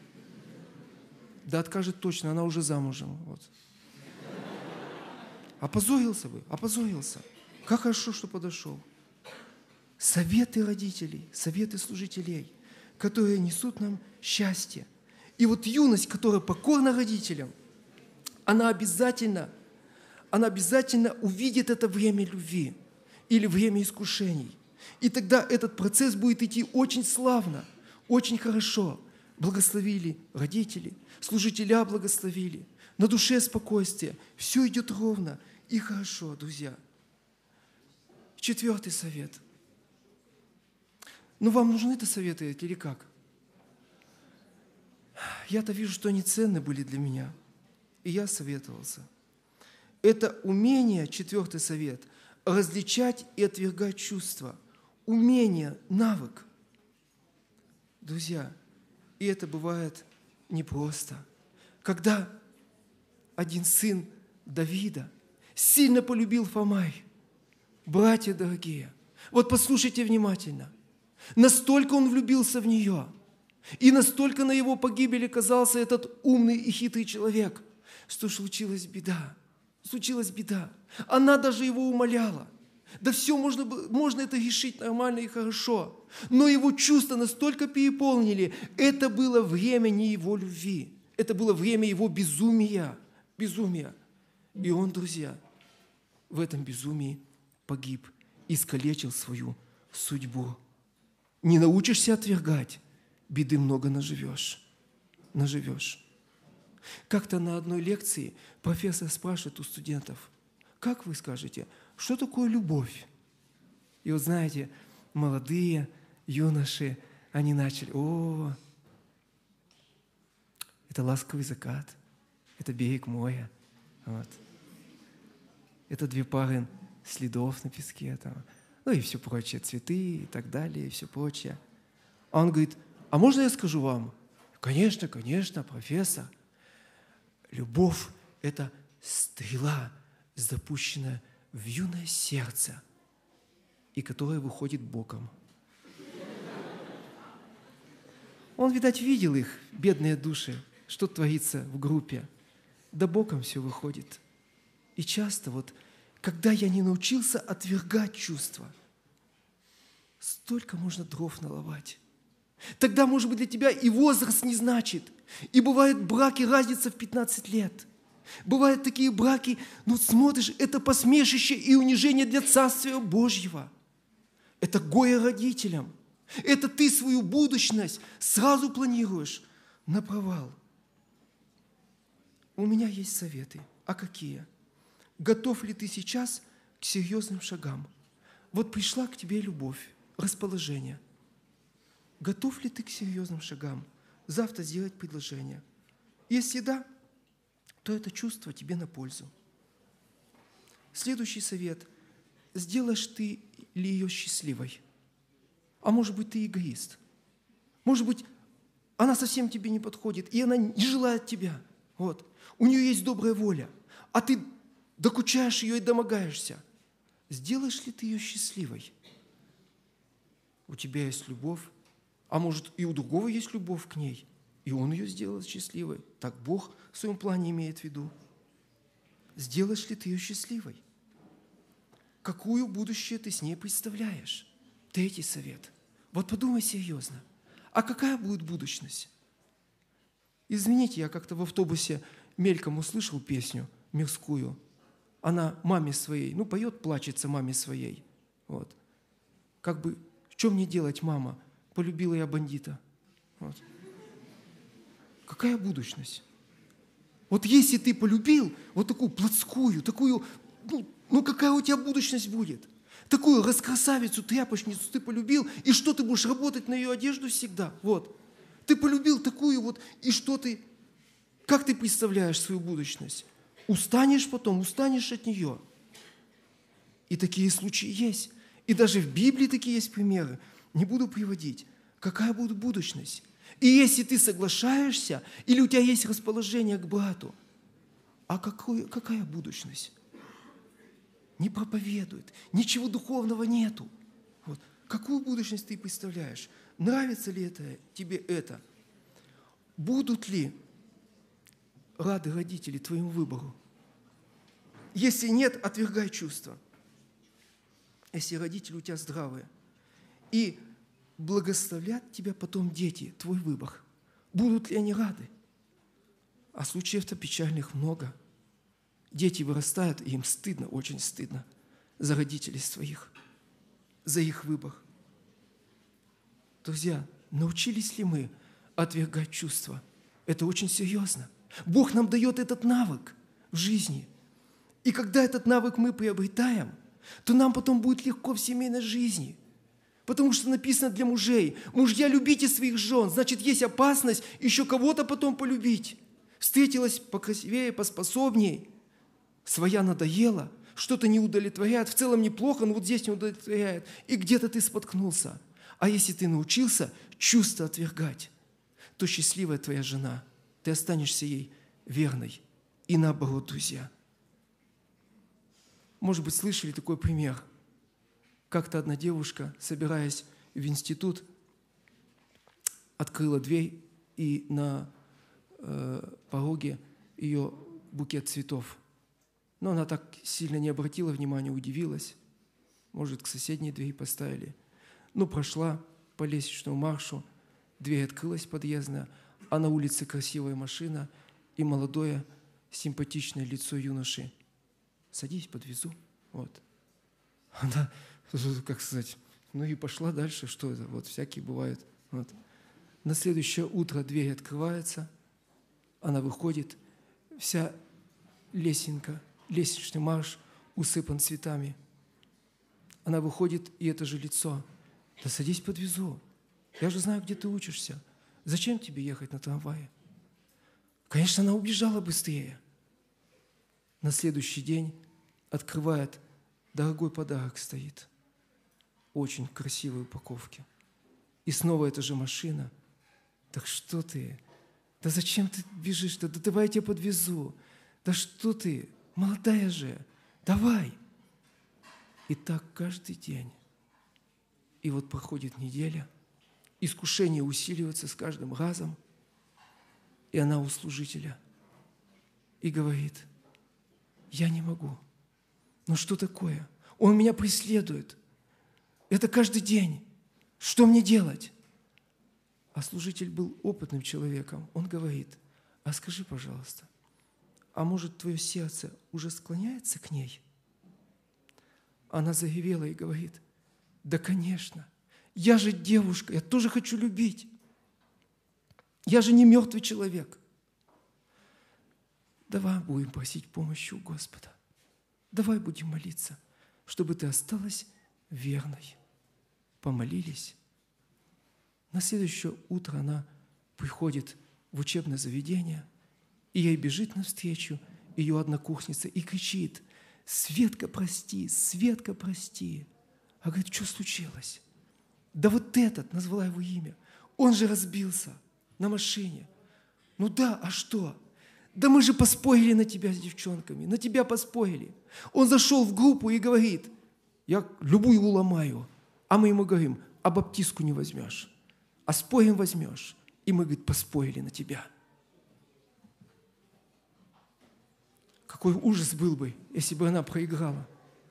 Да откажет точно, она уже замужем. Вот. Опозорился бы, опозорился. Как хорошо, что подошел. Советы родителей, советы служителей, которые несут нам счастье. И вот юность, которая покорна родителям, она обязательно, она обязательно увидит это время любви или время искушений. И тогда этот процесс будет идти очень славно, очень хорошо. Благословили родители, служителя благословили, на душе спокойствие. Все идет ровно и хорошо, друзья. Четвертый совет. Ну, вам нужны это советы или как? Я-то вижу, что они ценны были для меня. И я советовался. Это умение, четвертый совет, различать и отвергать чувства. Умение, навык. Друзья, и это бывает непросто. Когда один сын Давида сильно полюбил Фомай, братья дорогие, вот послушайте внимательно, настолько он влюбился в нее, и настолько на его погибели казался этот умный и хитрый человек, что случилась беда. Случилась беда. Она даже его умоляла. Да все, можно, можно это решить нормально и хорошо. Но его чувства настолько переполнили. Это было время не его любви. Это было время его безумия. Безумия. И он, друзья, в этом безумии погиб. Искалечил свою судьбу. Не научишься отвергать, беды много наживешь. Наживешь. Как-то на одной лекции профессор спрашивает у студентов, как вы скажете, что такое любовь? И вот знаете, молодые юноши, они начали, о, это ласковый закат, это берег моря, вот. Это две пары следов на песке, там, ну и все прочее, цветы и так далее, и все прочее. А он говорит, а можно я скажу вам? Конечно, конечно, профессор. Любовь – это стрела, запущенная в юное сердце, и которая выходит боком. Он, видать, видел их, бедные души, что творится в группе. Да боком все выходит. И часто вот, когда я не научился отвергать чувства, столько можно дров наломать. Тогда, может быть, для тебя и возраст не значит. И бывают браки, разница в пятнадцать лет. Бывают такие браки, ну смотришь, это посмешище и унижение для Царствия Божьего. Это горе родителям. Это ты свою будущность сразу планируешь на провал. У меня есть советы. А какие? Готов ли ты сейчас к серьезным шагам? Вот пришла к тебе любовь, расположение. Готов ли ты к серьезным шагам? Завтра сделать предложение. Если да, то это чувство тебе на пользу. Следующий совет. Сделаешь ты ли ее счастливой? А может быть, ты эгоист. Может быть, она совсем тебе не подходит, и она не желает тебя. Вот. У нее есть добрая воля, а ты докучаешь ее и домогаешься. Сделаешь ли ты ее счастливой? У тебя есть любовь, а может, и у другого есть любовь к ней, и он ее сделает счастливой. Так Бог в своем плане имеет в виду. Сделаешь ли ты ее счастливой? Какую будущее ты с ней представляешь? Третий совет. Вот подумай серьезно. А какая будет будущность? Извините, я как-то в автобусе мельком услышал песню мирскую. Она маме своей, ну, поет, плачется маме своей. Вот. Как бы, что мне делать, мама? Полюбила я бандита. Вот. Какая будущность? Вот если ты полюбил вот такую плотскую, такую, ну, ну какая у тебя будущность будет? Такую раскрасавицу, тряпочницу ты полюбил, и что ты будешь работать на ее одежду всегда? Вот. Ты полюбил такую вот, и что ты, как ты представляешь свою будущность? Устанешь потом, устанешь от нее. И такие случаи есть. И даже в Библии такие есть примеры. Не буду приводить. Какая будет будущность? И если ты соглашаешься, или у тебя есть расположение к брату, а какой, какая будущность? Не проповедует, ничего духовного нету. Вот. Какую будущность ты представляешь? Нравится ли это, тебе это? Будут ли рады родители твоему выбору? Если нет, отвергай чувства. Если родители у тебя здравые. И благословлят тебя потом дети, твой выбор. Будут ли они рады? А случаев-то печальных много. Дети вырастают, и им стыдно, очень стыдно за родителей своих, за их выбор. Друзья, научились ли мы отвергать чувства? Это очень серьезно. Бог нам дает этот навык в жизни. И когда этот навык мы приобретаем, то нам потом будет легко в семейной жизни. Потому что написано для мужей: мужья, любите своих жен. Значит, есть опасность еще кого-то потом полюбить. Встретилась покрасивее, поспособней. Своя надоела, что-то не удовлетворяет. В целом неплохо, но вот здесь не удовлетворяет. И где-то ты споткнулся. А если ты научился чувства отвергать, то счастливая твоя жена. Ты останешься ей верной. И наоборот, друзья. Может быть, слышали такой пример. Как-то одна девушка, собираясь в институт, открыла дверь, и на э, пороге ее букет цветов. Но она так сильно не обратила внимания, удивилась. Может, к соседней двери поставили. Ну, прошла по лестничному маршу, дверь открылась подъездная, а на улице красивая машина и молодое симпатичное лицо юноши. Садись, подвезу. Вот. Она, как сказать, ну и пошла дальше. Что это? Вот всякие бывают. Вот. На следующее утро дверь открывается, она выходит, вся лесенка, лестничный марш усыпан цветами. Она выходит, и это же лицо. Да садись, подвезу. Я же знаю, где ты учишься. Зачем тебе ехать на трамвае? Конечно, она убежала быстрее. На следующий день открывает, дорогой подарок стоит. Очень красивой упаковки. И снова эта же машина. Так что ты? Да зачем ты бежишь? Да, да давай я тебя подвезу. Да что ты? Молодая же. Давай. И так каждый день. И вот проходит неделя. Искушение усиливается с каждым разом. И она у служителя. И говорит: я не могу. Ну что такое? Он меня преследует. Это каждый день. Что мне делать? А служитель был опытным человеком. Он говорит: а скажи, пожалуйста, а может, твое сердце уже склоняется к ней? Она заревела и говорит: да, конечно. Я же девушка, я тоже хочу любить. Я же не мертвый человек. Давай будем просить помощи у Господа. Давай будем молиться, чтобы ты осталась верной. Помолились. На следующее утро она приходит в учебное заведение, и ей бежит навстречу ее однокурсница и кричит: «Светка, прости, Светка, прости». А говорит: что случилось? Да вот этот, назвала его имя, он же разбился на машине. Ну да, а что? Да мы же поспорили на тебя с девчонками, на тебя поспорили. Он зашел в группу и говорит: я любую уломаю. А мы ему говорим: а баптистку не возьмешь, а спорим возьмешь. И мы, говорит, поспорили на тебя. Какой ужас был бы, если бы она проиграла.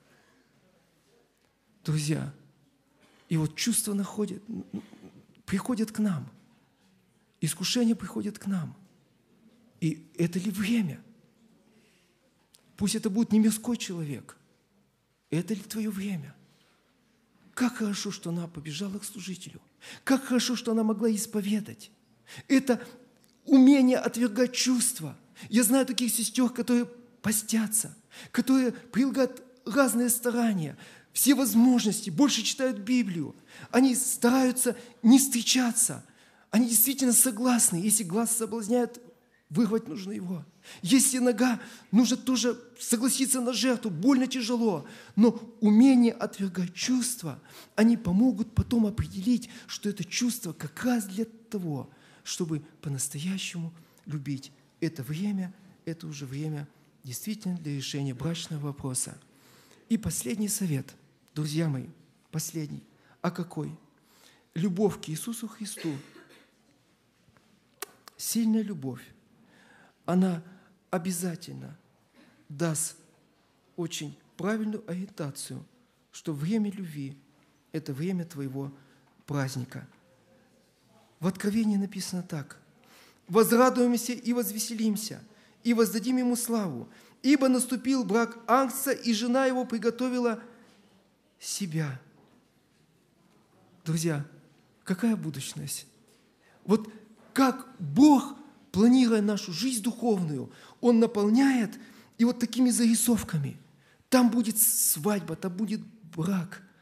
Друзья, и вот чувства находят, приходят к нам. Искушение приходит к нам. И это ли время? Пусть это будет не мирской человек. Это ли твое время? Как хорошо, что она побежала к служителю. Как хорошо, что она могла исповедать. Это умение отвергать чувства. Я знаю таких сестер, которые постятся, которые прилагают разные старания, все возможности, больше читают Библию. Они стараются не встречаться. Они действительно согласны. Если глаз соблазняет, вырвать нужно его. Если нога, нужно тоже согласиться на жертву. Больно тяжело. Но умение отвергать чувства, они помогут потом определить, что это чувство как раз для того, чтобы по-настоящему любить. Это время, это уже время действительно для решения брачного вопроса. И последний совет, друзья мои, последний. А какой? Любовь к Иисусу Христу, сильная любовь, она обязательно даст очень правильную ориентацию, что время любви – это время твоего праздника. В Откровении написано так: «Возрадуемся и возвеселимся, и воздадим Ему славу, ибо наступил брак Агнца, и жена Его приготовила себя». Друзья, какая будущность? Вот как Бог, планируя нашу жизнь духовную, Он наполняет и вот такими зарисовками. Там будет свадьба, там будет брак.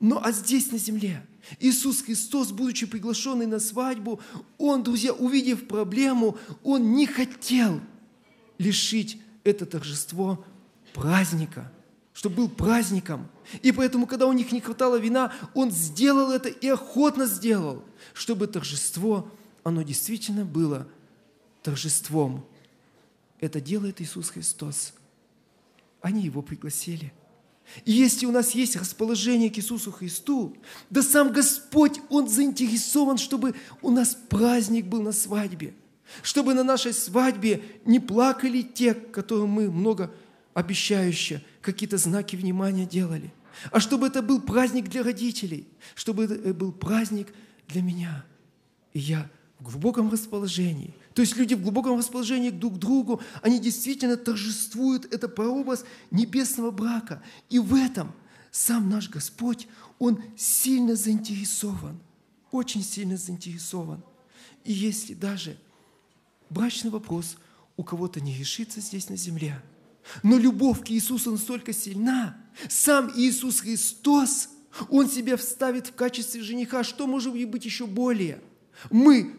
Но а здесь на земле Иисус Христос, будучи приглашенный на свадьбу, Он, друзья, увидев проблему, Он не хотел лишить это торжество праздника, чтобы был праздником. И поэтому, когда у них не хватало вина, Он сделал это и охотно сделал, чтобы торжество, оно действительно было торжеством. Это делает Иисус Христос. Они Его пригласили. И если у нас есть расположение к Иисусу Христу, да сам Господь, Он заинтересован, чтобы у нас праздник был на свадьбе, чтобы на нашей свадьбе не плакали те, которым мы много обещающе какие-то знаки внимания делали, а чтобы это был праздник для родителей, чтобы это был праздник для меня. И я в глубоком расположении. То есть люди в глубоком расположении друг к другу, они действительно торжествуют это прообраз небесного брака. И в этом сам наш Господь, Он сильно заинтересован, очень сильно заинтересован. И если даже брачный вопрос у кого-то не решится здесь на земле, но любовь к Иисусу настолько сильна, сам Иисус Христос, Он себя вставит в качестве жениха. Что может быть еще более? Мы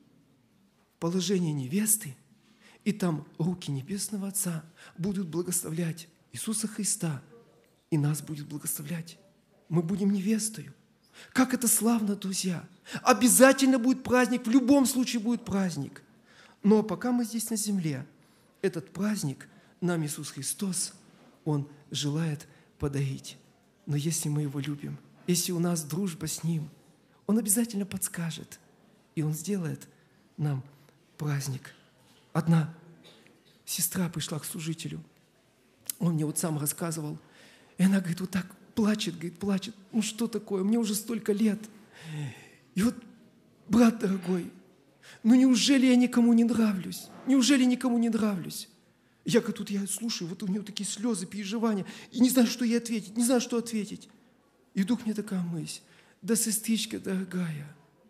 в положении невесты, и там руки Небесного Отца будут благословлять Иисуса Христа, и нас будет благословлять. Мы будем невестою. Как это славно, друзья! Обязательно будет праздник, в любом случае будет праздник. Но пока мы здесь на земле, этот праздник нам Иисус Христос, Он желает подарить. Но если мы Его любим, если у нас дружба с Ним, Он обязательно подскажет, и Он сделает нам праздник. Одна сестра пришла к служителю, он мне вот сам рассказывал, и она, говорит, вот так плачет, говорит, плачет. Ну что такое, мне уже столько лет. И вот, брат дорогой, ну неужели я никому не нравлюсь? Неужели никому не нравлюсь? Я как тут я слушаю, вот у нее такие слезы, переживания, и не знаю, что ей ответить, не знаю, что ответить. И вдруг мне такая мысль, да, сестричка дорогая,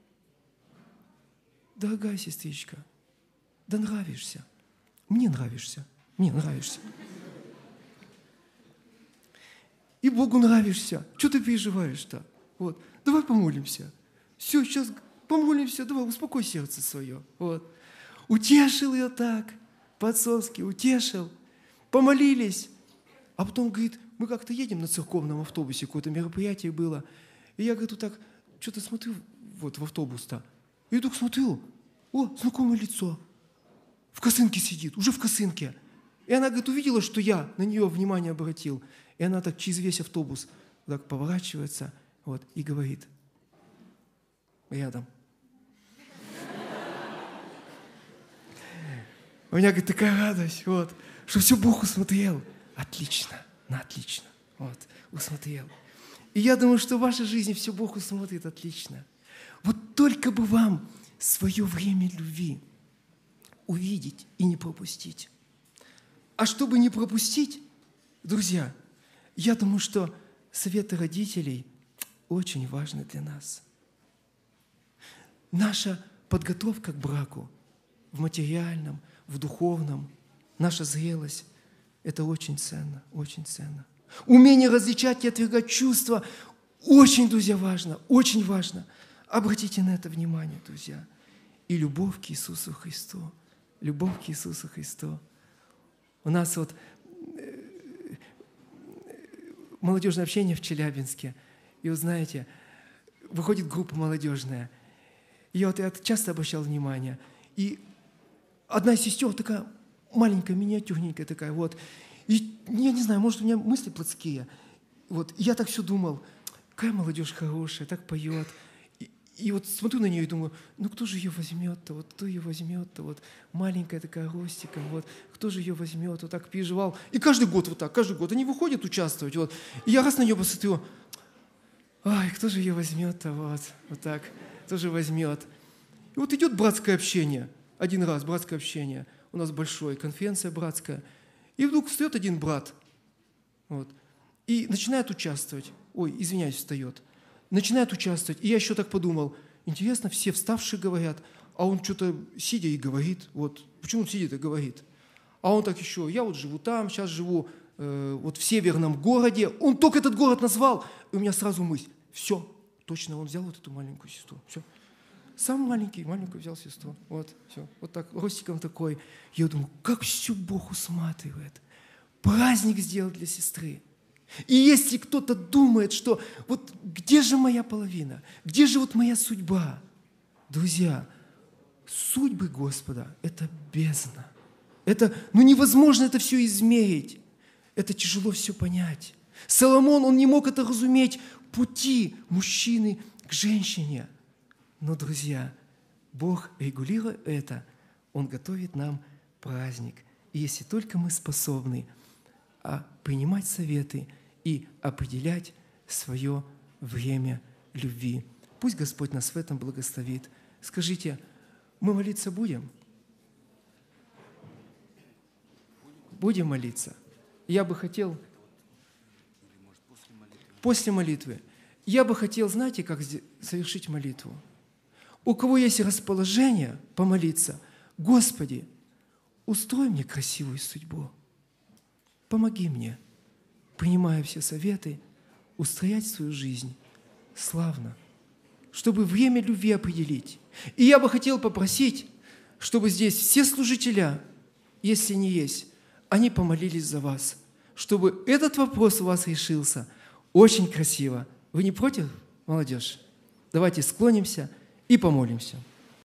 дорогая сестричка, да нравишься, мне нравишься, мне нравишься. И Богу нравишься. Что ты переживаешь-то? Вот. Давай помолимся. Все, сейчас помолимся, давай, успокой сердце свое. Вот. Утешил ее так, по-отцовски, утешил. Помолились. А потом, говорит, мы как-то едем на церковном автобусе, какое-то мероприятие было. И я, говорит, вот так, что-то смотрю вот в автобус-то. И вдруг смотрю, о, знакомое лицо. В косынке сидит, уже в косынке. И она, говорит, увидела, что я на нее внимание обратил. И она так через весь автобус так поворачивается вот, и говорит рядом. У меня, говорит, такая радость, вот, что все Бог усмотрел. Отлично, ну отлично, вот, усмотрел. И я думаю, что в вашей жизни все Бог усмотрит отлично. Вот только бы вам свое время любви увидеть и не пропустить. А чтобы не пропустить, друзья, я думаю, что советы родителей очень важны для нас. Наша подготовка к браку в материальном, в духовном, наша зрелость – это очень ценно, очень ценно. Умение различать и отвергать чувства очень, друзья, важно, очень важно. Обратите на это внимание, друзья. И любовь к Иисусу Христу. Любовь к Иисусу Христу. У нас вот молодежное общение в Челябинске. И вы знаете, выходит группа молодежная. И вот я часто обращал внимание. И одна из сестер такая маленькая, миниатюрненькая такая вот. И я не знаю, может, у меня мысли плотские. Вот. И я так все думал, какая молодежь хорошая, так поет. И, и вот смотрю на нее и думаю, ну кто же ее возьмет-то? Вот кто ее возьмет-то? Вот маленькая такая ростиком, вот кто же ее возьмет? Вот так переживал. И каждый год вот так, каждый год они выходят участвовать. Вот. И я раз на нее посмотрю, ай, кто же ее возьмет-то? Вот, вот так, кто же возьмет? И вот идет братское общение. Один раз братское общение. У нас большое, конференция братская. И вдруг встает один брат вот, и начинает участвовать. Ой, извиняюсь, встает. Начинает участвовать. И я еще так подумал, интересно, все вставшие говорят, а он что-то сидя и говорит. Вот, почему он сидит и говорит? А он так еще, я вот живу там, сейчас живу э, вот в северном городе. Он только этот город назвал, и у меня сразу мысль, Все, точно, он взял вот эту маленькую сестру. Все. Самый маленький, маленькую взял сестру. Вот, все. Вот так, ростиком такой. Я думаю, как все Бог усматривает. Праздник сделал для сестры. И если кто-то думает, что вот где же моя половина? Где же вот моя судьба? Друзья, судьбы Господа – это бездна. Это, ну невозможно это все измерить. Это тяжело все понять. Соломон, он не мог это разуметь. Пути мужчины к женщине. Но, друзья, Бог, регулируя это, Он готовит нам праздник. И если только мы способны а, принимать советы и определять свое время любви. Пусть Господь нас в этом благословит. Скажите, мы молиться будем? Будем молиться? Я бы хотел... После молитвы. Я бы хотел, знаете, как совершить молитву? У кого есть расположение помолиться, Господи, устрой мне красивую судьбу. Помоги мне, принимая все советы, устроять свою жизнь славно, чтобы время любви определить. И я бы хотел попросить, чтобы здесь все служителя, если не есть, они помолились за вас, чтобы этот вопрос у вас решился очень красиво. Вы не против, молодежь? Давайте склонимся и помолимся.